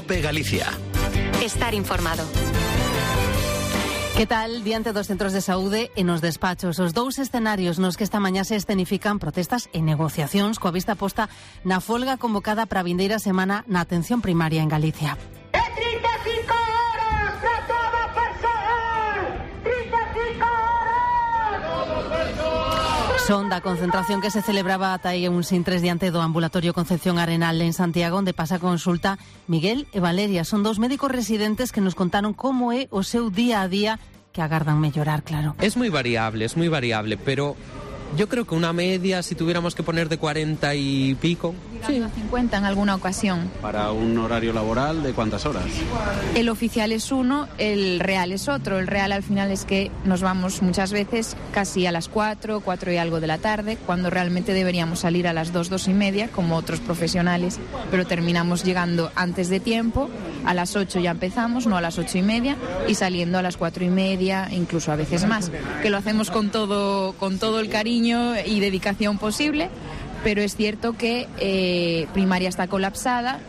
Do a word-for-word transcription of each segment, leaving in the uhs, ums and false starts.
COPE Galicia. Estar informado. Que tal diante dos centros de saúde e nos despachos? Os dous escenarios nos que esta mañá se escenifican protestas e negociacións coa vista posta na folga convocada para a vindeira semana na atención primaria en Galicia. É trinta e cinco horas para toda a persoal! trinta e cinco horas! Son da concentración que se celebraba ata aí uns intres diante do ambulatorio Concepción Arenal en Santiago, onde pasa consulta Miguel e Valeria. Son dous médicos residentes que nos contaron como é o seu día a día, que agardan mellorar, claro. Es muy variable, es muy variable, pero yo creo que una media, si tuviéramos que poner de cuarenta y pico... Sí. cincuenta en alguna ocasión. ¿Para un horario laboral de cuántas horas? El oficial es uno, el real es otro. El real al final es que nos vamos muchas veces casi a las cuatro, cuatro y algo de la tarde, cuando realmente deberíamos salir a las dos, dos y media, como otros profesionales, pero terminamos llegando antes de tiempo, a las ocho ya empezamos, no a las ocho y media, y saliendo a las cuatro y media, incluso a veces más, que lo hacemos con todo, con todo el cariño y dedicación posible. Pero es cierto que eh, primaria está colapsada.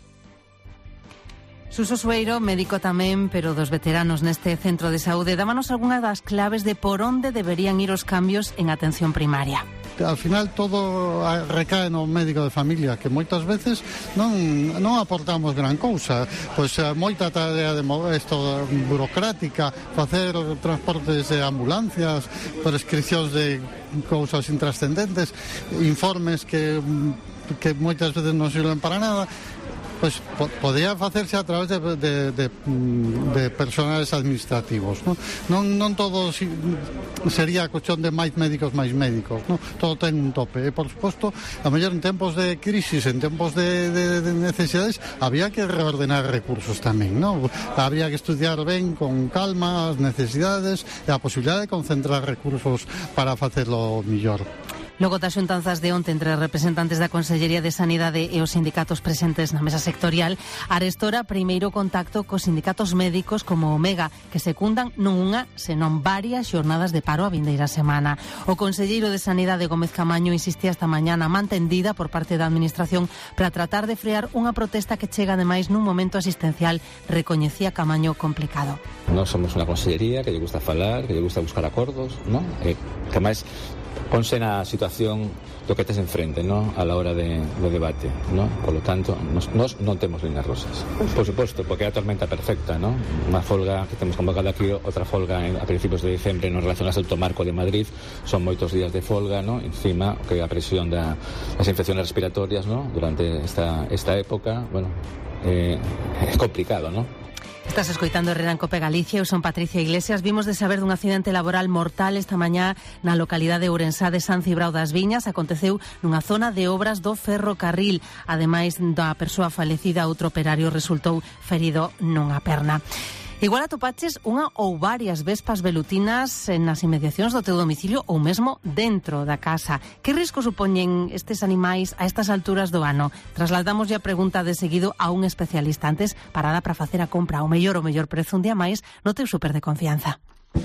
Suso Sueiro, médico tamén, pero dos veteranos neste centro de saúde, dábanos algunhas das claves de por onde deberían ir os cambios en atención primaria. Al final todo recae no médico de familia, que moitas veces non, non aportamos gran cousa, pois moita tarea de esto burocrática, facer transportes de ambulancias, prescripcións de cousas intrascendentes, informes que, que moitas veces non sirven para nada. Pois po, podía facerse a través de, de, de, de personales administrativos, ¿no? Non, non todo si, sería cuestión de máis médicos, máis médicos, ¿no? Todo ten un tope. E, por suposto, a mellor en tempos de crisis, en tempos de, de, de necesidades, había que reordenar recursos tamén, ¿no? Habría que estudiar ben, con calma, as necesidades e a posibilidade de concentrar recursos para facerlo mellor. Logo das xuntanzas de onte entre representantes da Consellería de Sanidade e os sindicatos presentes na mesa sectorial, arestora primeiro contacto cos sindicatos médicos como Omega, que secundan non unha, senón varias xornadas de paro a vindeira semana. O conselleiro de Sanidade, Gómez Camaño, insistía esta mañá na man tendida por parte da Administración para tratar de frear unha protesta que chega ademais nun momento asistencial, recoñecía Camaño, complicado. Non somos unha consellería que lle gusta falar, que lle gusta buscar acordos, non? E que máis ponse na situación do que tes enfrente, ¿no? A la hora de, de debate, ¿no? Por lo tanto, nos, nos non temos líneas rosas. Por suposto, porque é a tormenta perfecta, ¿no? Unha folga que temos convocada aquí, outra folga en, a principios de diciembre non relacionadas ao marco de Madrid, son moitos días de folga, ¿no? Encima, que a presión da, das infecciones respiratorias, ¿no? Durante esta, esta época, bueno, eh, é complicado, ¿no? Estás escoitando Herrera en Cope Galicia. Eu son Patricia Iglesias. Vimos de saber dun accidente laboral mortal esta mañá na localidade ourensá de San Cibrao das Viñas. Aconteceu nunha zona de obras do ferrocarril. Ademais da persoa falecida, outro operario resultou ferido nunha perna. Igual atopaches unha ou varias vespas velutinas nas inmediacións do teu domicilio ou mesmo dentro da casa. Que risco supoñen estes animais a estas alturas do ano? Trasladamos a pregunta de seguido a un especialista. Antes, parada para facer a compra ao mellor o mellor prezo un día máis no teu súper de confianza.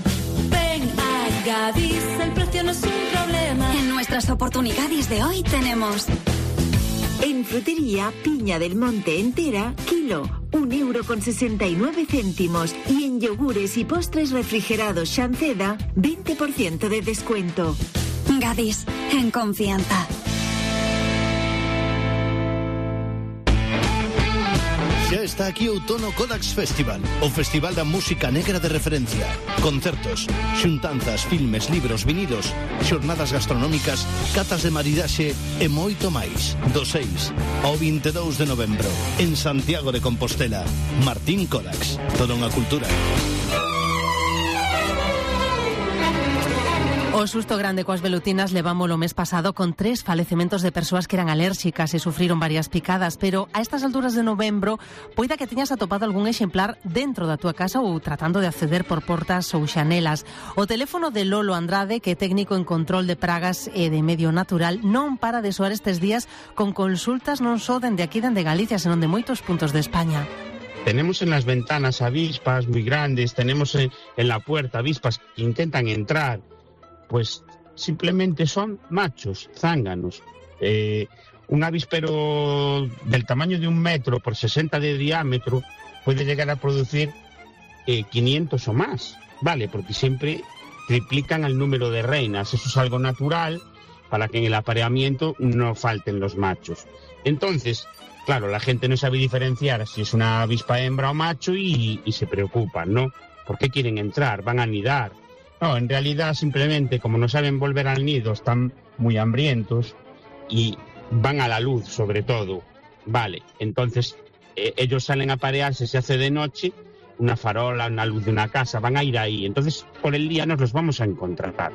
Ven a Gadis, el precio no es un problema. En nuestras oportunidades de hoy tenemos... En frutería, piña del monte entera, kilo, un euro con sesenta y nueve céntimos. Y en yogures y postres refrigerados Shanceda, veinte por ciento de descuento. Gadis, en confianza. Xa está aquí Outono Kodax Festival, o festival da música negra de referencia. Concertos, xuntanzas, filmes, libros, vinilos, xornadas gastronómicas, catas de maridaxe e moito máis. Do seis ao vinte e dous de novembro, en Santiago de Compostela. Martín Kodax, toda unha cultura. O susto grande coas velutinas levámolo o mes pasado con tres falecementos de persoas que eran alérxicas e sufriron varias picadas, pero a estas alturas de novembro poida que teñas atopado algún exemplar dentro da túa casa ou tratando de acceder por portas ou xanelas. O teléfono de Lolo Andrade, que é técnico en control de pragas e de medio natural, non para de soar estes días con consultas non só dende aquí dende Galicia, senón de moitos puntos de España. Tenemos en las ventanas avispas muy grandes, tenemos en, en la puerta avispas que intentan entrar. Pues simplemente son machos, zánganos. Eh, Un avispero del tamaño de un metro por sesenta de diámetro puede llegar a producir eh, quinientos o más, ¿vale? Porque siempre triplican el número de reinas. Eso es algo natural para que en el apareamiento no falten los machos. Entonces, claro, la gente no sabe diferenciar si es una avispa hembra o macho y, y se preocupan, ¿no? ¿Por qué quieren entrar? ¿Van a anidar? No, en realidad simplemente como no saben volver al nido, están muy hambrientos y van a la luz sobre todo, ¿vale? Entonces eh, ellos salen a parearse, se hace de noche, una farola, una luz de una casa, van a ir ahí. Entonces por el día nos los vamos a encontrar.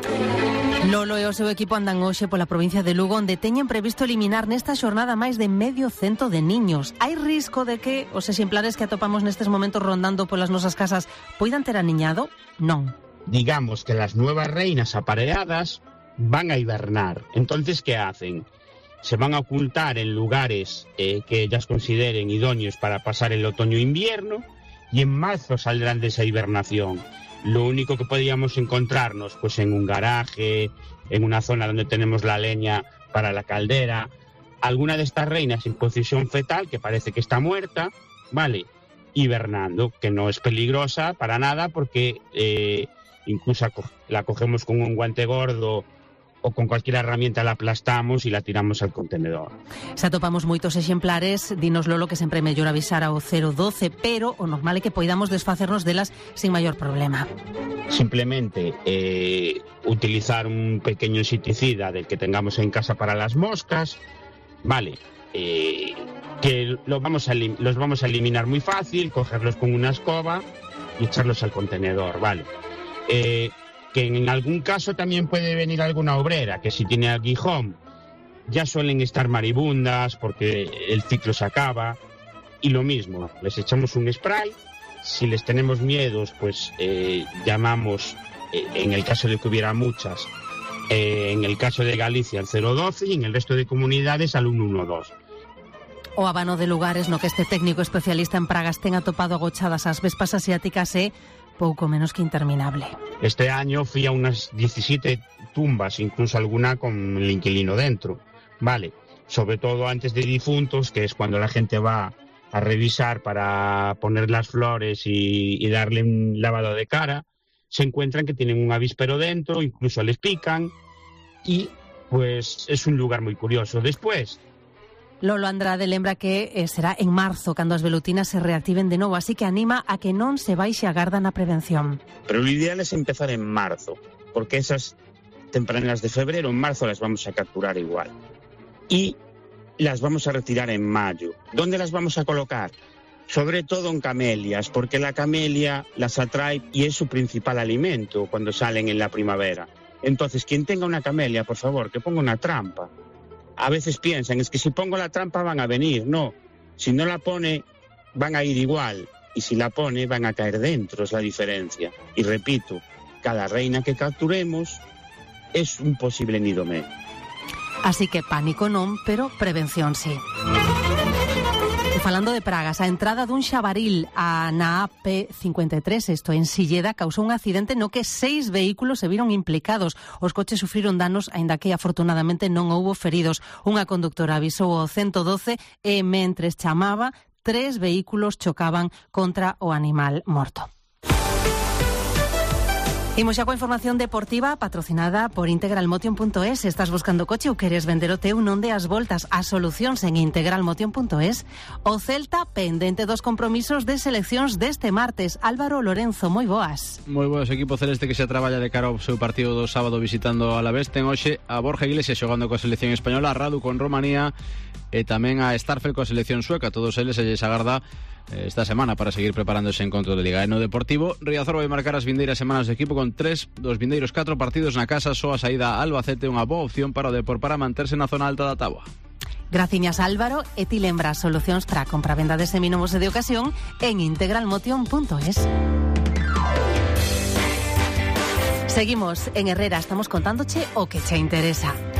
Lolo e o seu equipo andan hoxe pola provincia de Lugo, onde teñen previsto eliminar nesta xornada máis de medio cento de niños. Hai risco de que os exemplares que atopamos nestes momentos rondando polas nosas casas poidan ter aniñado? Non. Digamos que las nuevas reinas apareadas van a hibernar. Entonces, ¿qué hacen? Se van a ocultar en lugares eh, que ellas consideren idóneos para pasar el otoño-invierno y en marzo saldrán de esa hibernación. Lo único que podríamos encontrarnos, pues en un garaje, en una zona donde tenemos la leña para la caldera, alguna de estas reinas en posición fetal, que parece que está muerta, ¿vale? Hibernando, que no es peligrosa para nada porque eh, incluso la cogemos con un guante gordo o con cualquier herramienta la aplastamos y la tiramos al contenedor. Se atopamos moitos exemplares, dinos Lolo que sempre é mellor avisar ao cero doce, pero o normal é que poidamos desfacernos delas sin maior problema. Simplemente eh, utilizar un pequeño insecticida del que tengamos en casa para las moscas, vale, eh, que lo vamos a los vamos a eliminar muy fácil, cogerlos con una escoba y echarlos al contenedor, vale. Eh, que en algún caso también puede venir alguna obrera, que si tiene aguijón ya suelen estar maribundas porque el ciclo se acaba, y lo mismo, les echamos un spray, si les tenemos miedos, pues eh, llamamos, eh, en el caso de que hubiera muchas, eh, en el caso de Galicia al cero doce y en el resto de comunidades al uno uno dos. O abano de lugares no que este técnico especialista en pragas ten atopado agochadas as vespas asiáticas é pouco menos que interminable. Este año fui a unas diecisiete tumbas, incluso alguna con el inquilino dentro, vale, sobre todo antes de difuntos, que es cuando la gente va a revisar para poner las flores y, y darle un lavado de cara, se encuentran que tienen un avíspero dentro, incluso les pican, y pues es un lugar muy curioso. Después, Lolo Andrade lembra que eh, será en marzo cando as velutinas se reactiven de novo, así que anima a que non se baixe a garda na prevención. Pero lo ideal es empezar en marzo, porque esas tempranas de febrero, en marzo las vamos a capturar igual. Y las vamos a retirar en mayo. ¿Dónde las vamos a colocar? Sobre todo en camelias, porque la camelia las atrae y es su principal alimento cuando salen en la primavera. Entonces, quien tenga una camelia, por favor, que ponga una trampa. A veces piensan, es que si pongo la trampa van a venir. No, si no la pone van a ir igual, y si la pone van a caer dentro, es la diferencia. Y repito, cada reina que capturemos es un posible nido medio. Así que pánico non, pero prevención sí. E falando de pragas, a entrada dun xabaril a na A P cincuenta e tres, isto en Silleda, causou un accidente no que seis vehículos se viron implicados. Os coches sufriron danos, aínda que afortunadamente non houbo feridos. Unha conductora avisou ao ciento doce e mentres chamaba, tres vehículos chocaban contra o animal morto. Imos xa coa información deportiva patrocinada por integralmotion punto es. Estás buscando coche ou queres vender o teu? Non deas voltas a solucións en integralmotion punto es. O Celta pendente dos compromisos de seleccións deste martes. Álvaro Lorenzo, moi boas. Moi boas, equipo celeste que xa traballa de cara ao seu partido do sábado visitando a Alavés. Ten hoxe a Borja Iglesias xogando coa selección española, a Radu con Romanía e tamén a Starfel coa selección sueca. Todos eles se lles agarda esta semana para seguir preparando ese encontro de Liga. E no Deportivo, Riazor vai marcar as vindeiras semanas de equipo con tres dos vindeiros catro partidos na casa. Só a saída a Albacete unha boa opción para o Depor para manterse na zona alta da táboa. Graciñas Álvaro, e ti lembras solucións para a compra-venda de seminovos e de ocasión en integralmotion punto es. Seguimos en Herrera, estamos contándoche o que che interesa.